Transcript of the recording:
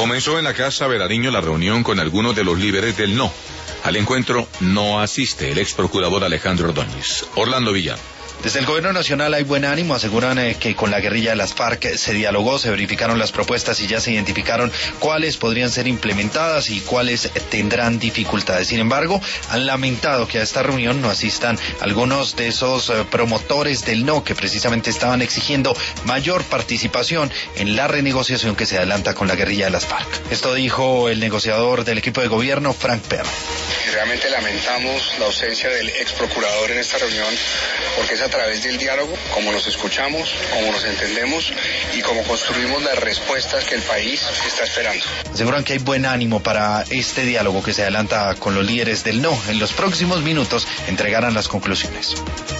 Comenzó en la Casa Verariño la reunión con algunos de los líderes del no. Al encuentro no asiste el ex procurador Alejandro Ordóñez. Orlando Villar. Desde el gobierno nacional hay buen ánimo, aseguran que con la guerrilla de las FARC se dialogó, se verificaron las propuestas y ya se identificaron cuáles podrían ser implementadas y cuáles tendrán dificultades. Sin embargo, han lamentado que a esta reunión no asistan algunos de esos promotores del no que precisamente estaban exigiendo mayor participación en la renegociación que se adelanta con la guerrilla de las FARC. Esto dijo el negociador del equipo de gobierno, Frank Perro. Realmente lamentamos la ausencia del ex procurador en esta reunión porque es a través del diálogo como nos escuchamos, como nos entendemos y como construimos las respuestas que el país está esperando. Aseguran que hay buen ánimo para este diálogo que se adelanta con los líderes del no. En los próximos minutos entregarán las conclusiones.